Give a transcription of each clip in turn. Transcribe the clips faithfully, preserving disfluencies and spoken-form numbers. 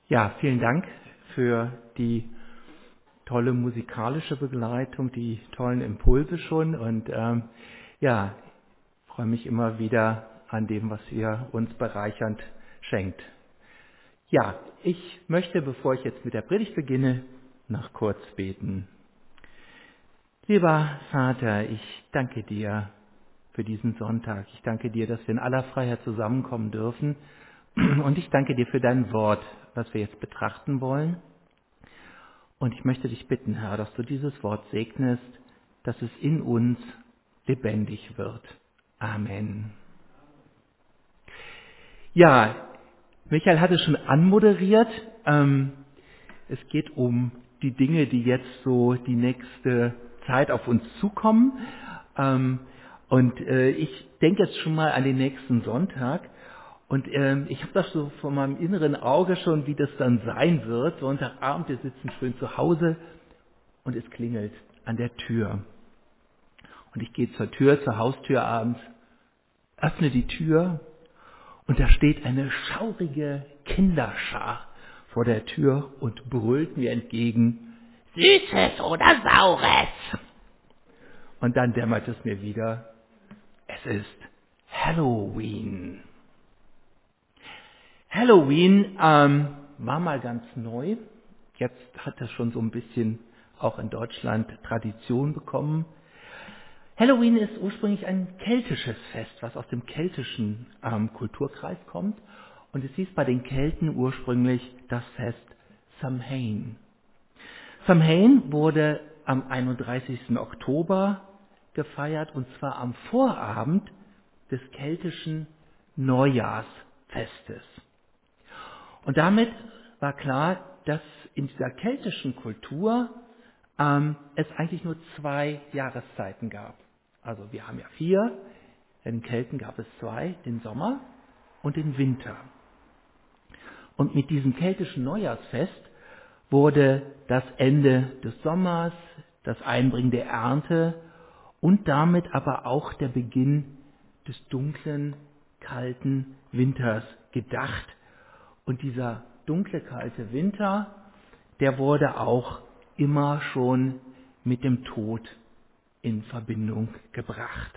Ja, vielen Dank für die tolle musikalische Begleitung, die tollen Impulse schon und ähm, ja, freue mich immer wieder an dem, was ihr uns bereichernd schenkt. Ja, ich möchte, bevor ich jetzt mit der Predigt beginne, noch kurz beten. Lieber Vater, ich danke dir für diesen Sonntag. Ich danke dir, dass wir in aller Freiheit zusammenkommen dürfen. Und ich danke dir für dein Wort, was wir jetzt betrachten wollen. Und ich möchte dich bitten, Herr, dass du dieses Wort segnest, dass es in uns lebendig wird. Amen. Ja, Michael hatte schon anmoderiert. Ähm, es geht um die Dinge, die jetzt so die nächste Zeit auf uns zukommen. Ähm, und äh, ich denke jetzt schon mal an den nächsten Sonntag. Und ähm, ich habe das so vor meinem inneren Auge schon, wie das dann sein wird. Sonntagabend, wir sitzen schön zu Hause und es klingelt an der Tür. Und ich gehe zur Tür, zur Haustür abends, öffne die Tür und da steht eine schaurige Kinderschar vor der Tür und brüllt mir entgegen, Süßes oder Saures? Und dann dämmert es mir wieder, es ist Halloween. Halloween ähm, war mal ganz neu. Jetzt hat es schon so ein bisschen auch in Deutschland Tradition bekommen. Halloween ist ursprünglich ein keltisches Fest, was aus dem keltischen ähm, Kulturkreis kommt. Und es hieß bei den Kelten ursprünglich das Fest Samhain. Samhain wurde am einunddreißigsten Oktober gefeiert, und zwar am Vorabend des keltischen Neujahrsfestes. Und damit war klar, dass in dieser keltischen Kultur ähm, es eigentlich nur zwei Jahreszeiten gab. Also wir haben ja vier, bei den Kelten gab es zwei, den Sommer und den Winter. Und mit diesem keltischen Neujahrsfest wurde das Ende des Sommers, das Einbringen der Ernte und damit aber auch der Beginn des dunklen, kalten Winters gedacht. Und dieser dunkle, kalte Winter, der wurde auch immer schon mit dem Tod in Verbindung gebracht.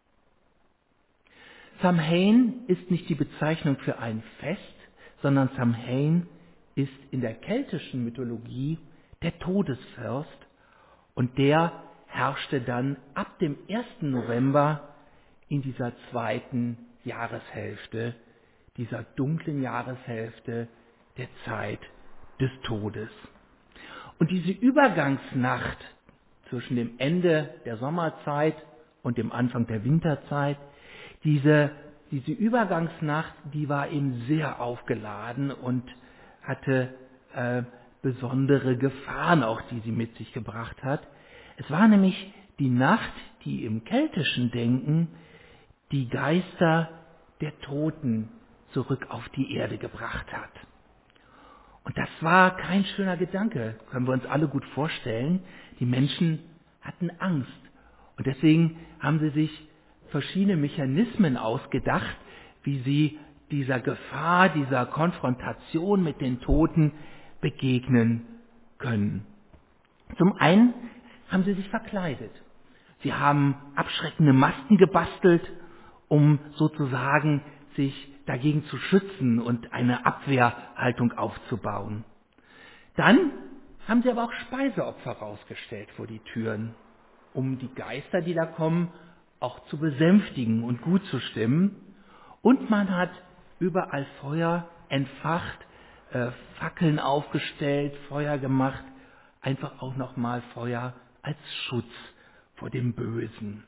Samhain ist nicht die Bezeichnung für ein Fest, sondern Samhain ist in der keltischen Mythologie der Todesfürst und der herrschte dann ab dem ersten November in dieser zweiten Jahreshälfte, dieser dunklen Jahreshälfte der Zeit des Todes. Und diese Übergangsnacht zwischen dem Ende der Sommerzeit und dem Anfang der Winterzeit, diese, diese Übergangsnacht, die war eben sehr aufgeladen und hatte äh, besondere Gefahren auch, die sie mit sich gebracht hat. Es war nämlich die Nacht, die im keltischen Denken die Geister der Toten zurück auf die Erde gebracht hat. Und das war kein schöner Gedanke, können wir uns alle gut vorstellen. Die Menschen hatten Angst. Und deswegen haben sie sich verschiedene Mechanismen ausgedacht, wie sie dieser Gefahr, dieser Konfrontation mit den Toten begegnen können. Zum einen haben sie sich verkleidet. Sie haben abschreckende Masken gebastelt, um sozusagen sich dagegen zu schützen und eine Abwehrhaltung aufzubauen. Dann haben sie aber auch Speiseopfer rausgestellt vor die Türen, um die Geister, die da kommen, auch zu besänftigen und gut zu stimmen. Und man hat überall Feuer entfacht, äh, Fackeln aufgestellt, Feuer gemacht, einfach auch nochmal Feuer als Schutz vor dem Bösen.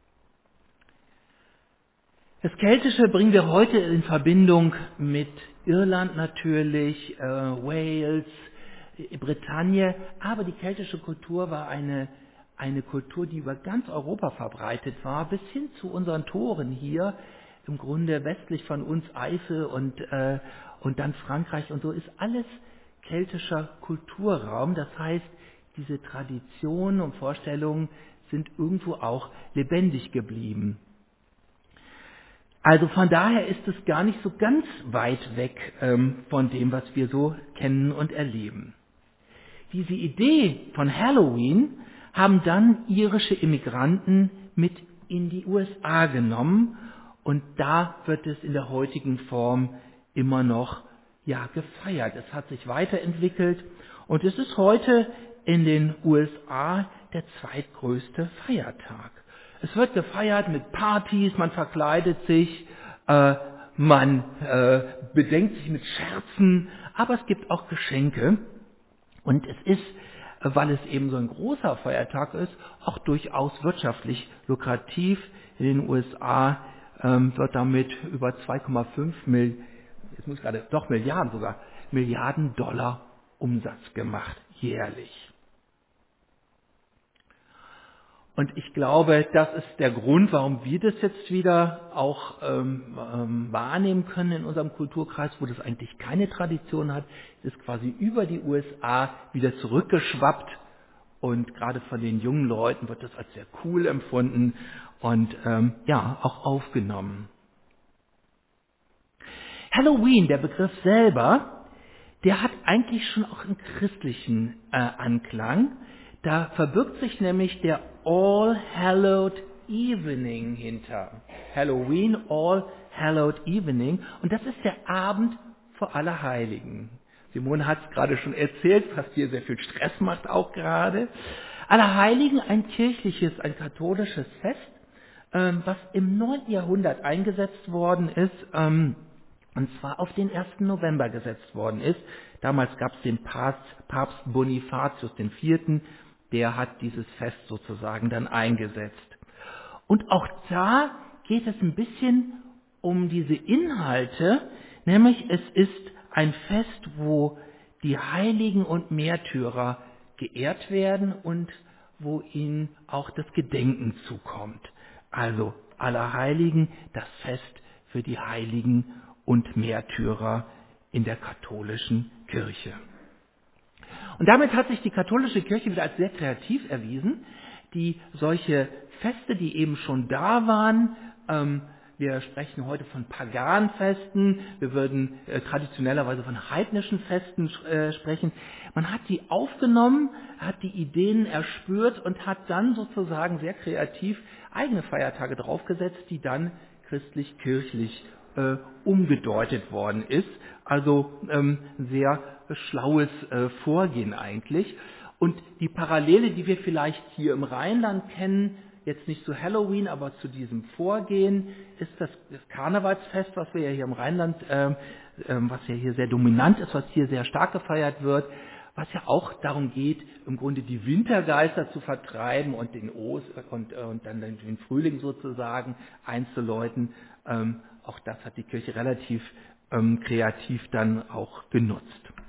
Das Keltische bringen wir heute in Verbindung mit Irland natürlich, äh, Wales, äh, Bretagne, aber die keltische Kultur war eine, eine Kultur, die über ganz Europa verbreitet war, bis hin zu unseren Toren hier, im Grunde westlich von uns Eifel und, äh, und dann Frankreich und so, ist alles keltischer Kulturraum. Das heißt, diese Traditionen und Vorstellungen sind irgendwo auch lebendig geblieben. Also von daher ist es gar nicht so ganz weit weg ähm, von dem, was wir so kennen und erleben. Diese Idee von Halloween haben dann irische Immigranten mit in die U S A genommen und da wird es in der heutigen Form immer noch ja, gefeiert. Es hat sich weiterentwickelt und es ist heute in den U S A der zweitgrößte Feiertag. Es wird gefeiert mit Partys, man verkleidet sich, äh, man äh, bedenkt sich mit Scherzen, aber es gibt auch Geschenke. Und es ist, weil es eben so ein großer Feiertag ist, auch durchaus wirtschaftlich lukrativ. In den U S A ähm, wird damit über zwei Komma fünf Milliarden, jetzt muss ich gerade, doch Milliarden sogar, Milliarden Dollar Umsatz gemacht, jährlich. Und ich glaube, das ist der Grund, warum wir das jetzt wieder auch ähm, ähm, wahrnehmen können in unserem Kulturkreis, wo das eigentlich keine Tradition hat. Es ist quasi über die U S A wieder zurückgeschwappt und gerade von den jungen Leuten wird das als sehr cool empfunden und ähm, ja, auch aufgenommen. Halloween, der Begriff selber, der hat eigentlich schon auch einen christlichen äh, Anklang. Da verbirgt sich nämlich der All Hallowed Evening hinter. Halloween, All Hallowed Evening. Und das ist der Abend vor Allerheiligen. Simone hat es gerade schon erzählt, was hier sehr viel Stress macht auch gerade. Allerheiligen, ein kirchliches, ein katholisches Fest, ähm, was im neunten Jahrhundert eingesetzt worden ist, ähm, und zwar auf den ersten November gesetzt worden ist. Damals gab es den Papst, Papst Bonifatius der Vierte., der hat dieses Fest sozusagen dann eingesetzt. Und auch da geht es ein bisschen um diese Inhalte, nämlich es ist ein Fest, wo die Heiligen und Märtyrer geehrt werden und wo ihnen auch das Gedenken zukommt. Also Allerheiligen, das Fest für die Heiligen und Märtyrer in der katholischen Kirche. Und damit hat sich die katholische Kirche wieder als sehr kreativ erwiesen, die solche Feste, die eben schon da waren, ähm, wir sprechen heute von Paganfesten, wir würden äh, traditionellerweise von heidnischen Festen äh, sprechen. Man hat die aufgenommen, hat die Ideen erspürt und hat dann sozusagen sehr kreativ eigene Feiertage draufgesetzt, die dann christlich-kirchlich äh, umgedeutet worden ist. Also ähm, sehr schlaues äh, Vorgehen eigentlich. Und die Parallele, die wir vielleicht hier im Rheinland kennen, jetzt nicht zu Halloween, aber zu diesem Vorgehen, ist das, das Karnevalsfest, was wir ja hier im Rheinland, äh, äh, was ja hier sehr dominant ist, was hier sehr stark gefeiert wird, was ja auch darum geht, im Grunde die Wintergeister zu vertreiben und den Os und, äh, und dann den Frühling sozusagen einzuläuten. Ähm, auch das hat die Kirche relativ ähm, kreativ dann auch genutzt.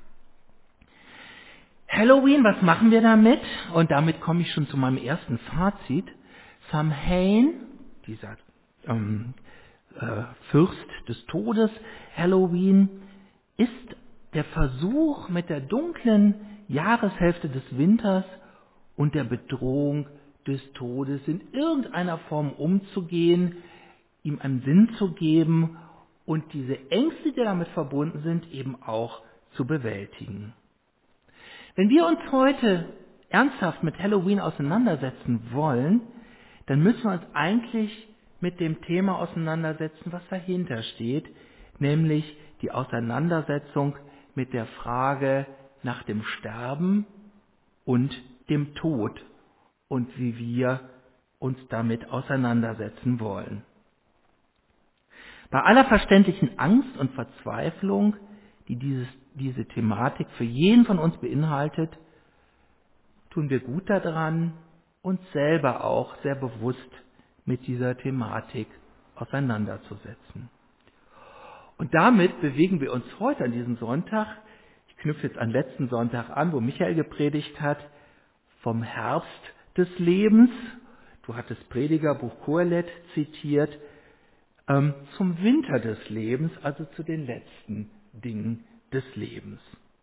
Halloween, was machen wir damit? Und damit komme ich schon zu meinem ersten Fazit. Samhain, dieser ähm, äh, Fürst des Todes, Halloween, ist der Versuch, mit der dunklen Jahreshälfte des Winters und der Bedrohung des Todes in irgendeiner Form umzugehen, ihm einen Sinn zu geben und diese Ängste, die damit verbunden sind, eben auch zu bewältigen. Wenn wir uns heute ernsthaft mit Halloween auseinandersetzen wollen, dann müssen wir uns eigentlich mit dem Thema auseinandersetzen, was dahinter steht, nämlich die Auseinandersetzung mit der Frage nach dem Sterben und dem Tod und wie wir uns damit auseinandersetzen wollen. Bei aller verständlichen Angst und Verzweiflung, die dieses, diese Thematik für jeden von uns beinhaltet, tun wir gut daran, uns selber auch sehr bewusst mit dieser Thematik auseinanderzusetzen. Und damit bewegen wir uns heute an diesem Sonntag, ich knüpfe jetzt an letzten Sonntag an, wo Michael gepredigt hat, vom Herbst des Lebens, du hattest Predigerbuch Kohelet zitiert, ähm, zum Winter des Lebens, also zu den letzten Dingen des Lebens.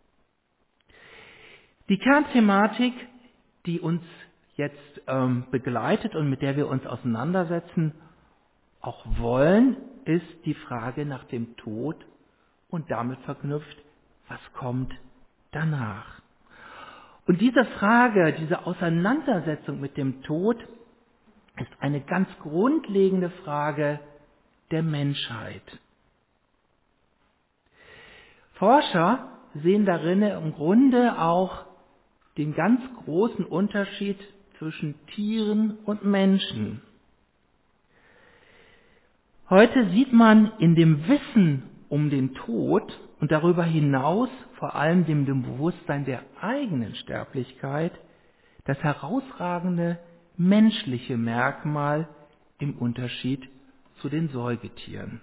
Die Kernthematik, die uns jetzt ähm, begleitet und mit der wir uns auseinandersetzen, auch wollen, ist die Frage nach dem Tod und damit verknüpft, was kommt danach. Und diese Frage, diese Auseinandersetzung mit dem Tod ist eine ganz grundlegende Frage der Menschheit. Forscher sehen darin im Grunde auch den ganz großen Unterschied zwischen Tieren und Menschen. Heute sieht man in dem Wissen um den Tod und darüber hinaus vor allem dem, dem Bewusstsein der eigenen Sterblichkeit das herausragende menschliche Merkmal im Unterschied zu den Säugetieren.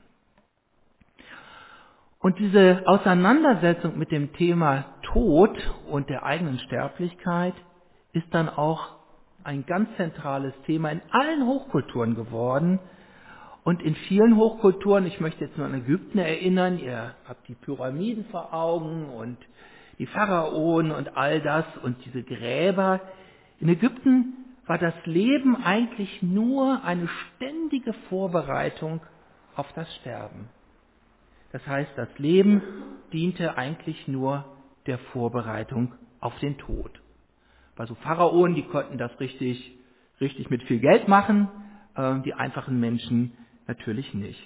Und diese Auseinandersetzung mit dem Thema Tod und der eigenen Sterblichkeit ist dann auch ein ganz zentrales Thema in allen Hochkulturen geworden. Und in vielen Hochkulturen, ich möchte jetzt nur an Ägypten erinnern, ihr habt die Pyramiden vor Augen und die Pharaonen und all das und diese Gräber. In Ägypten war das Leben eigentlich nur eine ständige Vorbereitung auf das Sterben. Das heißt, das Leben diente eigentlich nur der Vorbereitung auf den Tod. Bei so Pharaonen, die konnten das richtig, richtig mit viel Geld machen, äh, die einfachen Menschen natürlich nicht.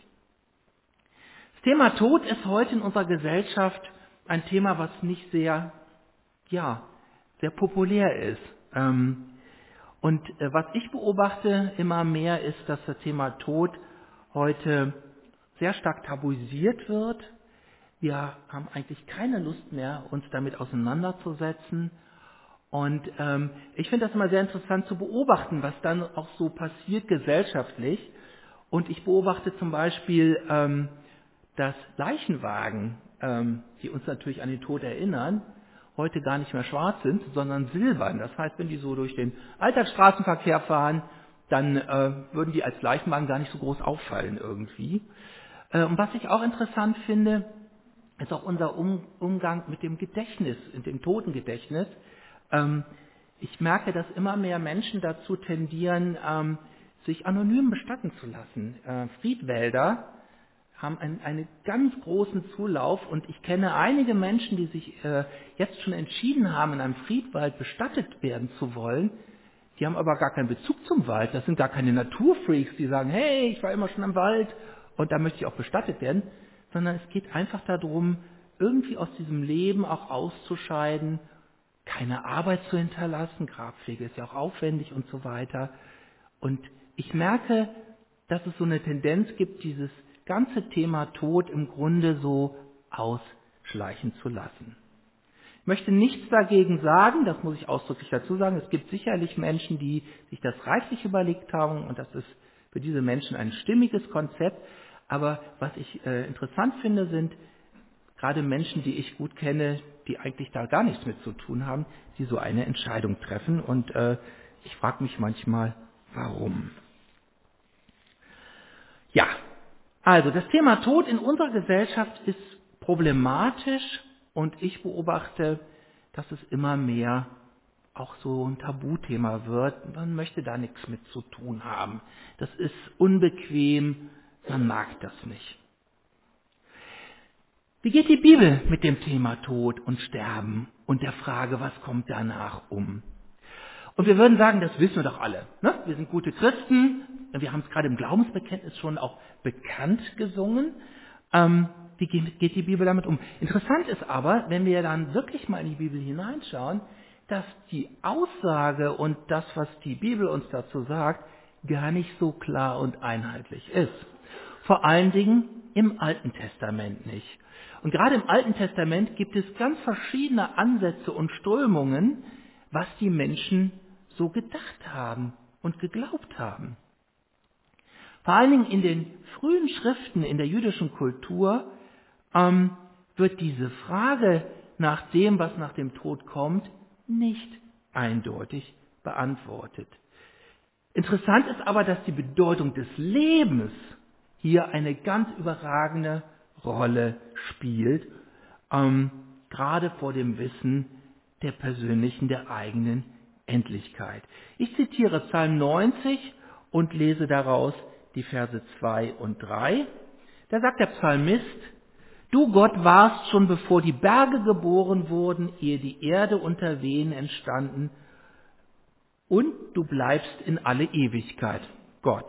Das Thema Tod ist heute in unserer Gesellschaft ein Thema, was nicht sehr, ja, sehr populär ist. Ähm, und äh, was ich beobachte immer mehr ist, dass das Thema Tod heute sehr stark tabuisiert wird. Wir haben eigentlich keine Lust mehr, uns damit auseinanderzusetzen. Und ähm, ich finde das immer sehr interessant zu beobachten, was dann auch so passiert gesellschaftlich. Und ich beobachte zum Beispiel, ähm, dass Leichenwagen, ähm, die uns natürlich an den Tod erinnern, heute gar nicht mehr schwarz sind, sondern silbern. Das heißt, wenn die so durch den Alltagsstraßenverkehr fahren, dann äh, würden die als Leichenwagen gar nicht so groß auffallen irgendwie. Äh, und was ich auch interessant finde, ist auch unser um- Umgang mit dem Gedächtnis, mit dem Totengedächtnis. Ähm, ich merke, dass immer mehr Menschen dazu tendieren, ähm, sich anonym bestatten zu lassen. Äh, Friedwälder haben einen, einen ganz großen Zulauf und ich kenne einige Menschen, die sich äh, jetzt schon entschieden haben, in einem Friedwald bestattet werden zu wollen. Die haben aber gar keinen Bezug zum Wald. Das sind gar keine Naturfreaks, die sagen, hey, ich war immer schon im Wald und da möchte ich auch bestattet werden. Sondern es geht einfach darum, irgendwie aus diesem Leben auch auszuscheiden, keine Arbeit zu hinterlassen. Grabpflege ist ja auch aufwendig und so weiter. Und ich merke, dass es so eine Tendenz gibt, dieses ganze Thema Tod im Grunde so ausschleichen zu lassen. Ich möchte nichts dagegen sagen, das muss ich ausdrücklich dazu sagen. Es gibt sicherlich Menschen, die sich das reichlich überlegt haben und das ist für diese Menschen ein stimmiges Konzept. Aber was ich äh, interessant finde, sind gerade Menschen, die ich gut kenne, die eigentlich da gar nichts mit zu tun haben, die so eine Entscheidung treffen. Und äh, ich frage mich manchmal, warum? Ja, also das Thema Tod in unserer Gesellschaft ist problematisch und ich beobachte, dass es immer mehr auch so ein Tabuthema wird. Man möchte da nichts mit zu tun haben. Das ist unbequem, man mag das nicht. Wie geht die Bibel mit dem Thema Tod und Sterben und der Frage, was kommt danach um? Und wir würden sagen, das wissen wir doch alle. Ne? Wir sind gute Christen. Wir haben es gerade im Glaubensbekenntnis schon auch bekannt gesungen. Ähm, wie geht, geht die Bibel damit um? Interessant ist aber, wenn wir dann wirklich mal in die Bibel hineinschauen, dass die Aussage und das, was die Bibel uns dazu sagt, gar nicht so klar und einheitlich ist. Vor allen Dingen im Alten Testament nicht. Und gerade im Alten Testament gibt es ganz verschiedene Ansätze und Strömungen, was die Menschen so gedacht haben und geglaubt haben. Vor allen Dingen in den frühen Schriften in der jüdischen Kultur ähm, wird diese Frage nach dem, was nach dem Tod kommt, nicht eindeutig beantwortet. Interessant ist aber, dass die Bedeutung des Lebens hier eine ganz überragende Rolle spielt, ähm, gerade vor dem Wissen der persönlichen, der eigenen Endlichkeit. Ich zitiere Psalm neunzig und lese daraus die Verse zwei und drei. Da sagt der Psalmist, du Gott warst schon bevor die Berge geboren wurden, ehe die Erde unter Wehen entstanden, und du bleibst in alle Ewigkeit, Gott.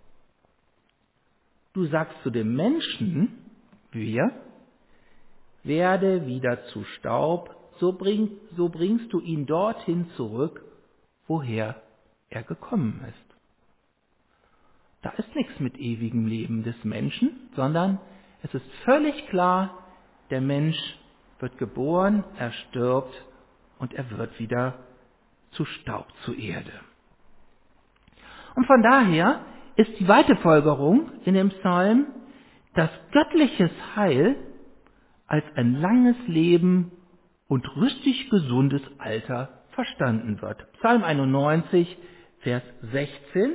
Du sagst zu dem Menschen, wir, werde wieder zu Staub, so, bring, so bringst du ihn dorthin zurück, woher er gekommen ist. Da ist nichts mit ewigem Leben des Menschen, sondern es ist völlig klar, der Mensch wird geboren, er stirbt und er wird wieder zu Staub, zu Erde. Und von daher ist die weite Folgerung in dem Psalm, dass göttliches Heil als ein langes Leben und richtig gesundes Alter verstanden wird. Psalm einundneunzig, Vers sechzehn.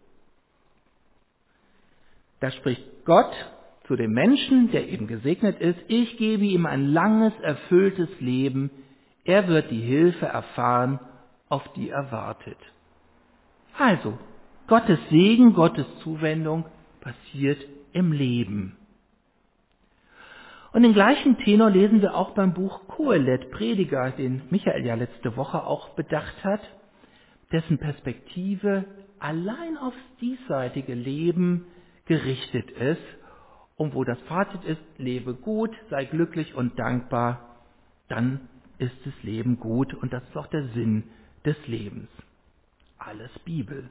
Da spricht Gott zu dem Menschen, der eben gesegnet ist, ich gebe ihm ein langes, erfülltes Leben, er wird die Hilfe erfahren, auf die er wartet. Also, Gottes Segen, Gottes Zuwendung passiert im Leben. Und den gleichen Tenor lesen wir auch beim Buch Kohelet, Prediger, den Michael ja letzte Woche auch bedacht hat, dessen Perspektive allein aufs diesseitige Leben gerichtet ist und wo das Fazit ist, lebe gut, sei glücklich und dankbar, dann ist das Leben gut und das ist auch der Sinn des Lebens. Alles Bibel.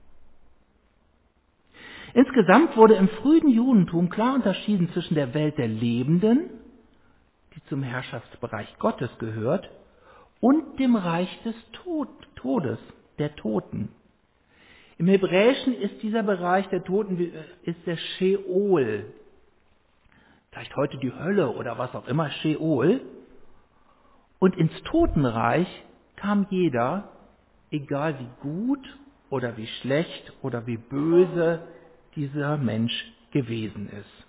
Insgesamt wurde im frühen Judentum klar unterschieden zwischen der Welt der Lebenden, die zum Herrschaftsbereich Gottes gehört, und dem Reich des Tod, Todes, der Toten. Im Hebräischen ist dieser Bereich der Toten ist der Sheol, vielleicht heute die Hölle oder was auch immer, Sheol. Und ins Totenreich kam jeder, egal wie gut oder wie schlecht oder wie böse dieser Mensch gewesen ist.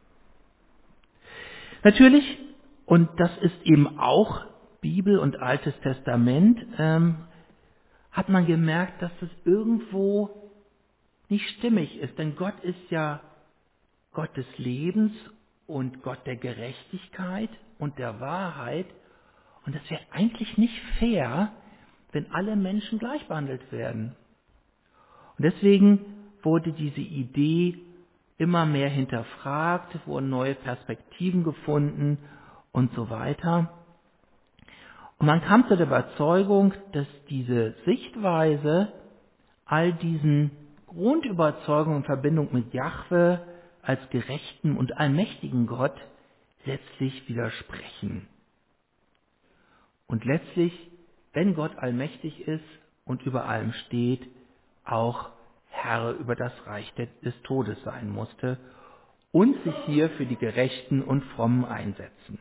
Natürlich, und das ist eben auch Bibel und Altes Testament, ähm, hat man gemerkt, dass das irgendwo nicht stimmig ist. Denn Gott ist ja Gott des Lebens und Gott der Gerechtigkeit und der Wahrheit. Und es wäre eigentlich nicht fair, wenn alle Menschen gleich behandelt werden. Und deswegen wurde diese Idee immer mehr hinterfragt, wurden neue Perspektiven gefunden und so weiter. Und man kam zu der Überzeugung, dass diese Sichtweise all diesen Grundüberzeugungen in Verbindung mit Jahwe als gerechten und allmächtigen Gott letztlich widersprechen. Und letztlich, wenn Gott allmächtig ist und über allem steht, auch Herr über das Reich des Todes sein musste und sich hier für die Gerechten und Frommen einsetzen.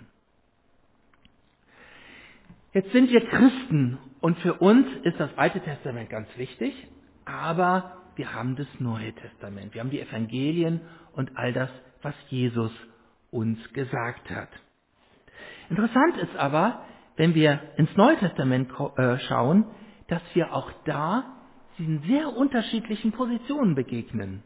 Jetzt sind wir Christen und für uns ist das Alte Testament ganz wichtig, aber wir haben das Neue Testament. Wir haben die Evangelien und all das, was Jesus uns gesagt hat. Interessant ist aber, wenn wir ins Neue Testament schauen, dass wir auch da diesen sehr unterschiedlichen Positionen begegnen.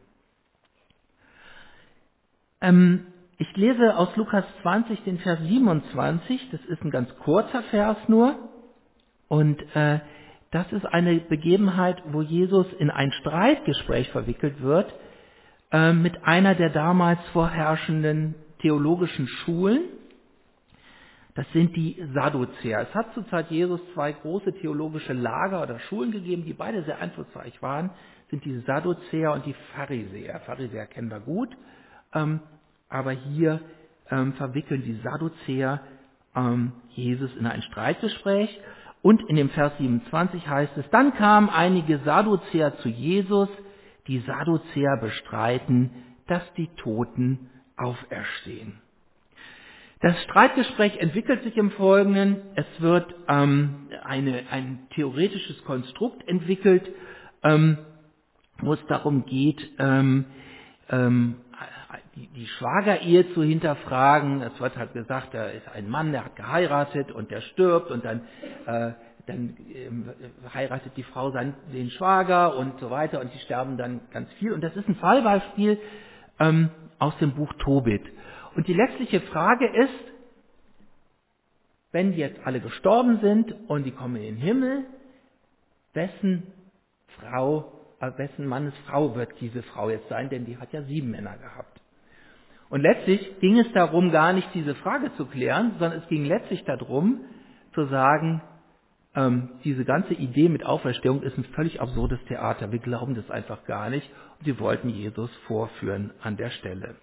Ähm, ich lese aus Lukas zwanzig den Vers siebenundzwanzig, das ist ein ganz kurzer Vers nur, und äh, das ist eine Begebenheit, wo Jesus in ein Streitgespräch verwickelt wird äh, mit einer der damals vorherrschenden theologischen Schulen. Das sind die Sadduzäer. Es hat zur Zeit Jesus zwei große theologische Lager oder Schulen gegeben, die beide sehr einflussreich waren, sind die Sadduzäer und die Pharisäer. Pharisäer kennen wir gut, ähm, aber hier ähm, verwickeln die Sadduzäer ähm, Jesus in ein Streitgespräch. Und in dem Vers siebenundzwanzig heißt es, dann kamen einige Sadduzäer zu Jesus, die Sadduzäer bestreiten, dass die Toten auferstehen. Das Streitgespräch entwickelt sich im Folgenden. Es wird ähm, eine, ein theoretisches Konstrukt entwickelt, ähm, wo es darum geht, ähm, ähm, die, die Schwagerehe zu hinterfragen. Es wird halt gesagt, da ist ein Mann, der hat geheiratet und der stirbt und dann, äh, dann ähm, heiratet die Frau seinen, den Schwager und so weiter und die sterben dann ganz viel. Und das ist ein Fallbeispiel, ähm, aus dem Buch Tobit. Und die letztliche Frage ist, wenn jetzt alle gestorben sind und die kommen in den Himmel, wessen Frau, äh, wessen Mannes Frau wird diese Frau jetzt sein, denn die hat ja sieben Männer gehabt. Und letztlich ging es darum, gar nicht diese Frage zu klären, sondern es ging letztlich darum, zu sagen, ähm, diese ganze Idee mit Auferstehung ist ein völlig absurdes Theater. Wir glauben das einfach gar nicht. Und sie wollten Jesus vorführen an der Stelle.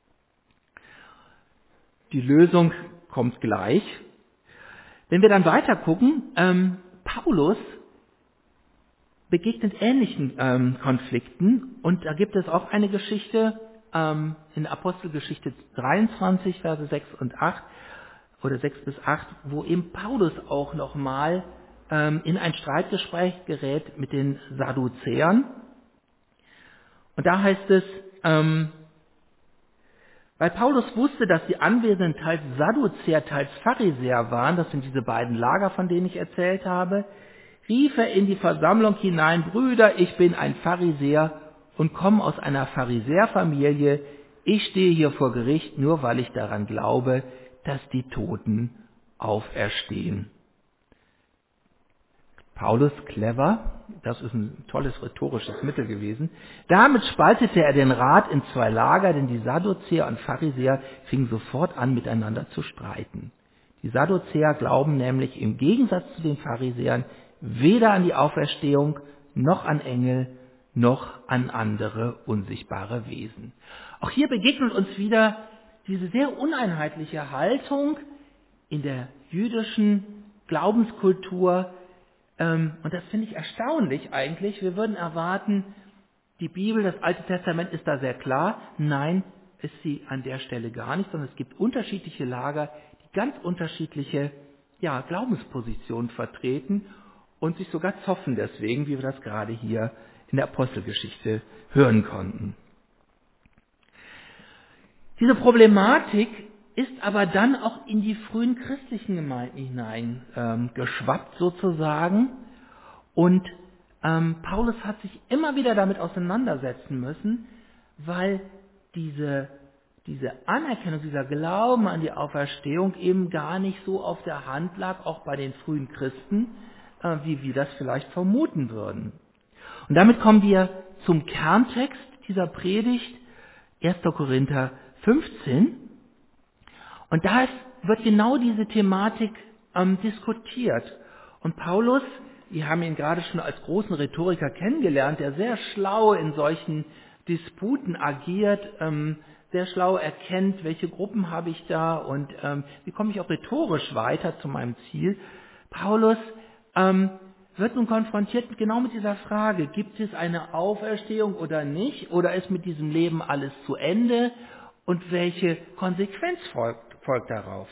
Die Lösung kommt gleich. Wenn wir dann weiter gucken, ähm, Paulus begegnet ähnlichen ähm, Konflikten und da gibt es auch eine Geschichte ähm, in Apostelgeschichte dreiundzwanzig, Verse sechs und acht oder sechs bis acht, wo eben Paulus auch nochmal ähm, in ein Streitgespräch gerät mit den Sadduzäern. Und da heißt es, ähm, weil Paulus wusste, dass die Anwesenden teils Sadduzäer, teils Pharisäer waren, das sind diese beiden Lager, von denen ich erzählt habe, rief er in die Versammlung hinein, Brüder, ich bin ein Pharisäer und komme aus einer Pharisäerfamilie. Ich stehe hier vor Gericht, nur weil ich daran glaube, dass die Toten auferstehen. Paulus clever, das ist ein tolles rhetorisches Mittel gewesen. Damit spaltete er den Rat in zwei Lager, denn die Sadduzäer und Pharisäer fingen sofort an, miteinander zu streiten. Die Sadduzäer glauben nämlich im Gegensatz zu den Pharisäern weder an die Auferstehung, noch an Engel, noch an andere unsichtbare Wesen. Auch hier begegnet uns wieder diese sehr uneinheitliche Haltung in der jüdischen Glaubenskultur. Und das finde ich erstaunlich eigentlich. Wir würden erwarten, die Bibel, das Alte Testament ist da sehr klar. Nein, ist sie an der Stelle gar nicht, sondern es gibt unterschiedliche Lager, die ganz unterschiedliche ja, Glaubenspositionen vertreten und sich sogar zoffen deswegen, wie wir das gerade hier in der Apostelgeschichte hören konnten. Diese Problematik ist aber dann auch in die frühen christlichen Gemeinden hinein ähm, geschwappt sozusagen. Und ähm, Paulus hat sich immer wieder damit auseinandersetzen müssen, weil diese, diese Anerkennung, dieser Glauben an die Auferstehung eben gar nicht so auf der Hand lag, auch bei den frühen Christen, äh, wie wir das vielleicht vermuten würden. Und damit kommen wir zum Kerntext dieser Predigt, erster Korinther fünfzehn. Und da ist, wird genau diese Thematik ähm, diskutiert. Und Paulus, wir haben ihn gerade schon als großen Rhetoriker kennengelernt, der sehr schlau in solchen Disputen agiert, ähm, sehr schlau erkennt, welche Gruppen habe ich da und ähm, wie komme ich auch rhetorisch weiter zu meinem Ziel. Paulus ähm, wird nun konfrontiert genau mit dieser Frage, gibt es eine Auferstehung oder nicht, oder ist mit diesem Leben alles zu Ende und welche Konsequenz folgt? folgt darauf.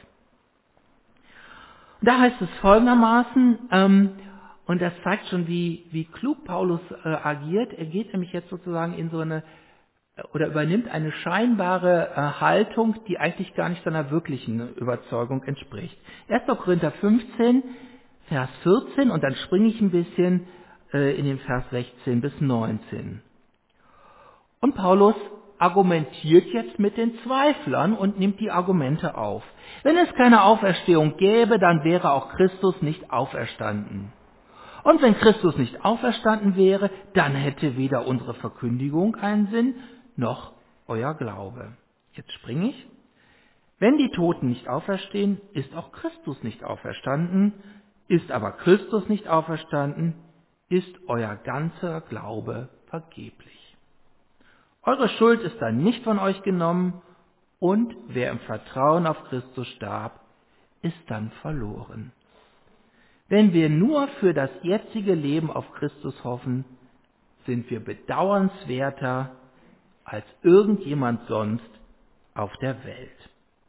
Da heißt es folgendermaßen, ähm, und das zeigt schon, wie, wie klug Paulus äh, agiert. Er geht nämlich jetzt sozusagen in so eine, oder übernimmt eine scheinbare äh, Haltung, die eigentlich gar nicht seiner wirklichen Überzeugung entspricht. erster Korinther fünfzehn, Vers vierzehn, und dann springe ich ein bisschen äh, in den Vers sechzehn bis neunzehn. Und Paulus argumentiert jetzt mit den Zweiflern und nimmt die Argumente auf. Wenn es keine Auferstehung gäbe, dann wäre auch Christus nicht auferstanden. Und wenn Christus nicht auferstanden wäre, dann hätte weder unsere Verkündigung einen Sinn, noch euer Glaube. Jetzt springe ich. Wenn die Toten nicht auferstehen, ist auch Christus nicht auferstanden. Ist aber Christus nicht auferstanden, ist euer ganzer Glaube vergeblich. Eure Schuld ist dann nicht von euch genommen und wer im Vertrauen auf Christus starb, ist dann verloren. Wenn wir nur für das jetzige Leben auf Christus hoffen, sind wir bedauernswerter als irgendjemand sonst auf der Welt.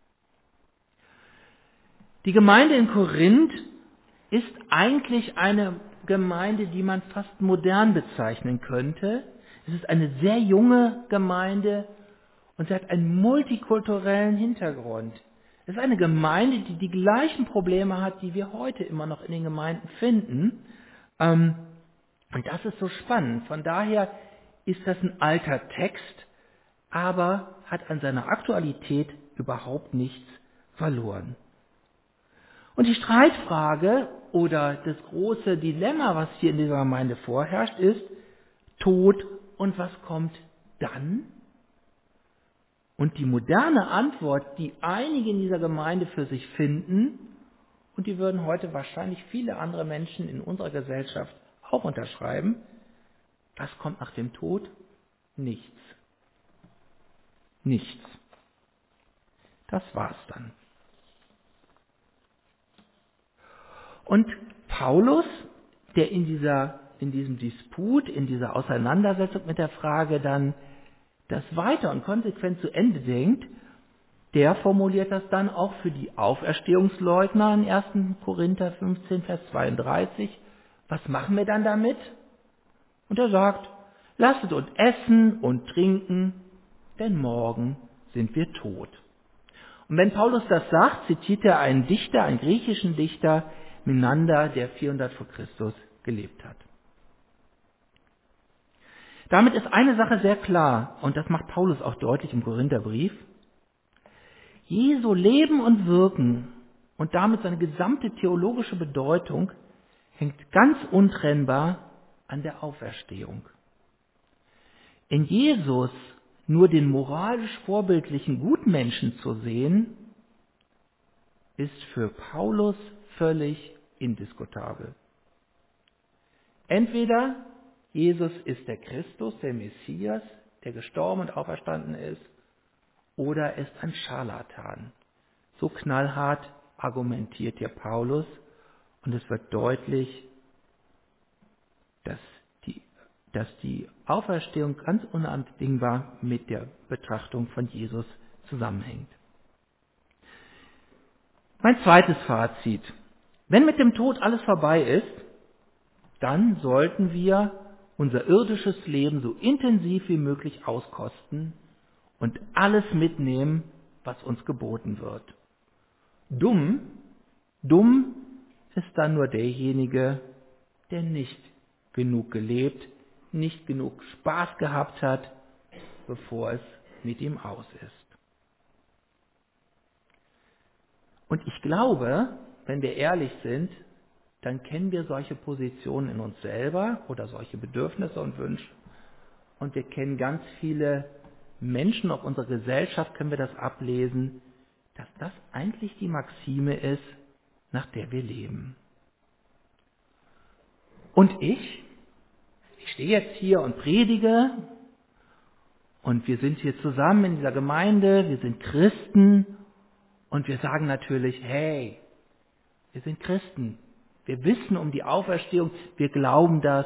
Die Gemeinde in Korinth ist eigentlich eine Gemeinde, die man fast modern bezeichnen könnte. Es ist eine sehr junge Gemeinde und sie hat einen multikulturellen Hintergrund. Es ist eine Gemeinde, die die gleichen Probleme hat, die wir heute immer noch in den Gemeinden finden. Und das ist so spannend. Von daher ist das ein alter Text, aber hat an seiner Aktualität überhaupt nichts verloren. Und die Streitfrage oder das große Dilemma, was hier in dieser Gemeinde vorherrscht, ist Tod und was kommt dann? Und die moderne Antwort, die einige in dieser Gemeinde für sich finden, und die würden heute wahrscheinlich viele andere Menschen in unserer Gesellschaft auch unterschreiben, was kommt nach dem Tod? Nichts. Nichts. Das war's dann. Und Paulus, der in dieser, in diesem Disput, in dieser Auseinandersetzung mit der Frage dann das weiter und konsequent zu Ende denkt, der formuliert das dann auch für die Auferstehungsleugner in ersten Korinther fünfzehn, Vers zweiunddreißig. Was machen wir dann damit? Und er sagt, lasset uns essen und trinken, denn morgen sind wir tot. Und wenn Paulus das sagt, zitiert er einen Dichter, einen griechischen Dichter, Menander, der vierhundert vor Christus gelebt hat. Damit ist eine Sache sehr klar, und das macht Paulus auch deutlich im Korintherbrief. Jesu Leben und Wirken und damit seine gesamte theologische Bedeutung hängt ganz untrennbar an der Auferstehung. In Jesus nur den moralisch vorbildlichen Gutmenschen zu sehen, ist für Paulus völlig indiskutabel. Entweder Jesus ist der Christus, der Messias, der gestorben und auferstanden ist, oder er ist ein Scharlatan. So knallhart argumentiert hier Paulus, und es wird deutlich, dass die, dass die Auferstehung ganz unabdingbar mit der Betrachtung von Jesus zusammenhängt. Mein zweites Fazit. Wenn mit dem Tod alles vorbei ist, dann sollten wir unser irdisches Leben so intensiv wie möglich auskosten und alles mitnehmen, was uns geboten wird. Dumm, dumm ist dann nur derjenige, der nicht genug gelebt, nicht genug Spaß gehabt hat, bevor es mit ihm aus ist. Und ich glaube, wenn wir ehrlich sind, dann kennen wir solche Positionen in uns selber oder solche Bedürfnisse und Wünsche. Und wir kennen ganz viele Menschen, auch unserer Gesellschaft können wir das ablesen, dass das eigentlich die Maxime ist, nach der wir leben. Und ich, ich stehe jetzt hier und predige und wir sind hier zusammen in dieser Gemeinde, wir sind Christen und wir sagen natürlich, hey, wir sind Christen, wir wissen um die Auferstehung, wir glauben das,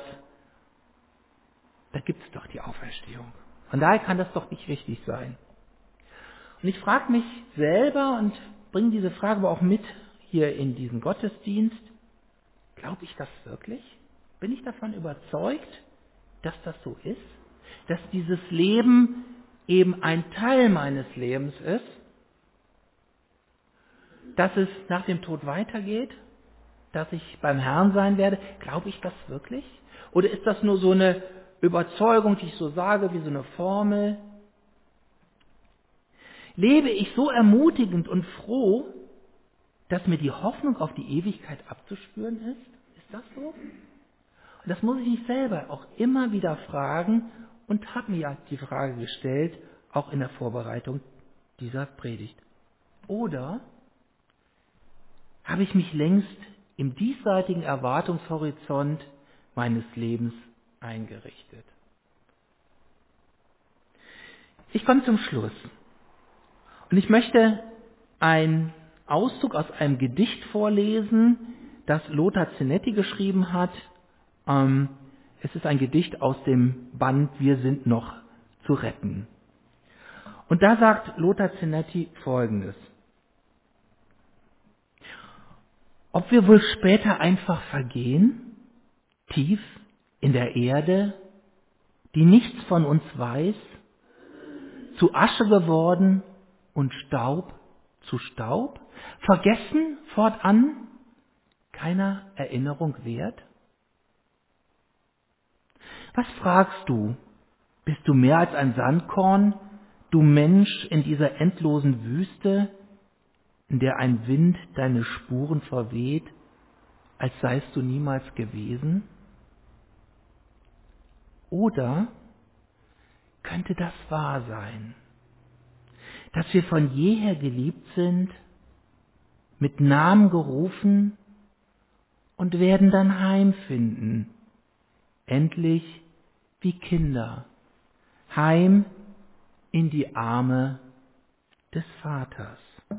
da gibt es doch die Auferstehung. Von daher kann das doch nicht richtig sein. Und ich frage mich selber und bringe diese Frage aber auch mit hier in diesen Gottesdienst, glaube ich das wirklich? Bin ich davon überzeugt, dass das so ist? Dass dieses Leben eben ein Teil meines Lebens ist? Dass es nach dem Tod weitergeht? Dass ich beim Herrn sein werde? Glaube ich das wirklich? Oder ist das nur so eine Überzeugung, die ich so sage, wie so eine Formel? Lebe ich so ermutigend und froh, dass mir die Hoffnung auf die Ewigkeit abzuspüren ist? Ist das so? Und das muss ich mich selber auch immer wieder fragen und habe mir ja die Frage gestellt, auch in der Vorbereitung dieser Predigt. Oder habe ich mich längst im diesseitigen Erwartungshorizont meines Lebens eingerichtet? Ich komme zum Schluss. Und ich möchte einen Auszug aus einem Gedicht vorlesen, das Lothar Zenetti geschrieben hat. Ähm, es ist ein Gedicht aus dem Band Wir sind noch zu retten. Und da sagt Lothar Zenetti Folgendes. Ob wir wohl später einfach vergehen, tief in der Erde, die nichts von uns weiß, zu Asche geworden und Staub zu Staub, vergessen fortan, keiner Erinnerung wert? Was fragst du? Bist du mehr als ein Sandkorn, Du Mensch in dieser endlosen Wüste, in der ein Wind deine Spuren verweht, als seist du niemals gewesen? Oder könnte das wahr sein, dass wir von jeher geliebt sind, mit Namen gerufen und werden dann heimfinden, endlich wie Kinder, heim in die Arme des Vaters.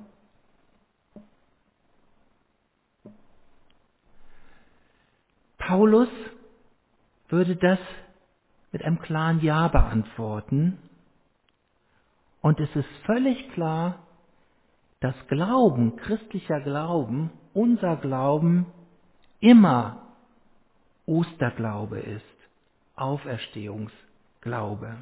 Paulus würde das mit einem klaren Ja beantworten. Und es ist völlig klar, dass Glauben, christlicher Glauben, unser Glauben immer Osterglaube ist, Auferstehungsglaube.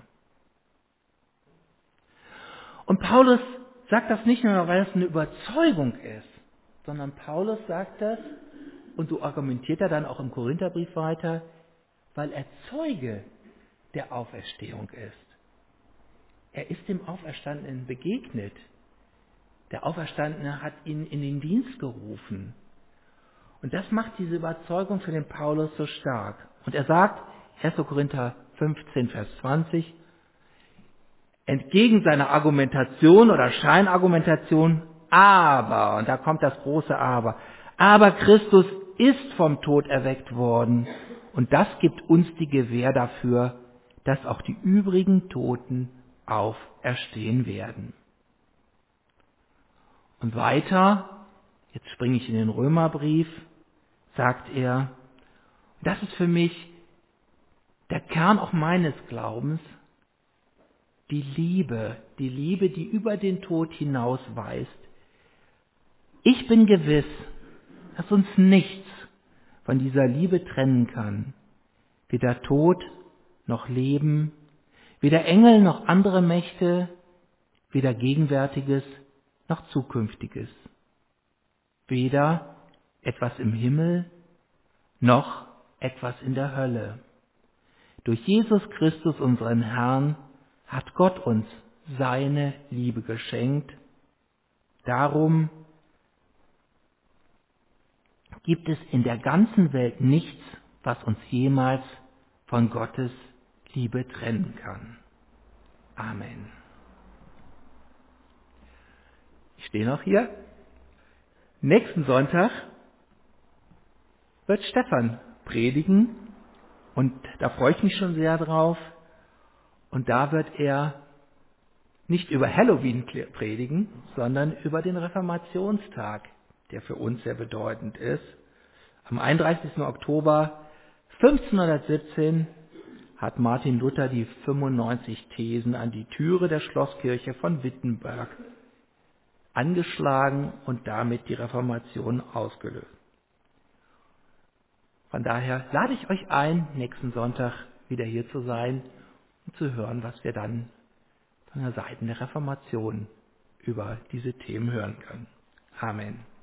Und Paulus sagt das nicht nur, weil es eine Überzeugung ist, sondern Paulus sagt das, und so argumentiert er dann auch im Korintherbrief weiter, weil er Zeuge der Auferstehung ist. Er ist dem Auferstandenen begegnet. Der Auferstandene hat ihn in den Dienst gerufen. Und das macht diese Überzeugung für den Paulus so stark. Und er sagt, erster Korinther fünfzehn, Vers zwanzig, entgegen seiner Argumentation oder Scheinargumentation, aber, und da kommt das große Aber, aber Christus ist vom Tod erweckt worden und das gibt uns die Gewähr dafür, dass auch die übrigen Toten auferstehen werden. Und weiter, jetzt springe ich in den Römerbrief, sagt er, das ist für mich der Kern auch meines Glaubens, die Liebe, die Liebe, die über den Tod hinaus weist. Ich bin gewiss, dass uns nichts von dieser Liebe trennen kann. Weder Tod noch Leben, weder Engel noch andere Mächte, weder Gegenwärtiges noch Zukünftiges. Weder etwas im Himmel noch etwas in der Hölle. Durch Jesus Christus, unseren Herrn, hat Gott uns seine Liebe geschenkt. Darum gibt es in der ganzen Welt nichts, was uns jemals von Gottes Liebe trennen kann. Amen. Ich stehe noch hier. Nächsten Sonntag wird Stefan predigen und da freue ich mich schon sehr drauf. Und da wird er nicht über Halloween predigen, sondern über den Reformationstag, der für uns sehr bedeutend ist. Am einunddreißigsten Oktober fünfzehnhundertsiebzehn hat Martin Luther die fünfundneunzig Thesen an die Türe der Schlosskirche von Wittenberg angeschlagen und damit die Reformation ausgelöst. Von daher lade ich euch ein, nächsten Sonntag wieder hier zu sein und zu hören, was wir dann von der Seite der Reformation über diese Themen hören können. Amen.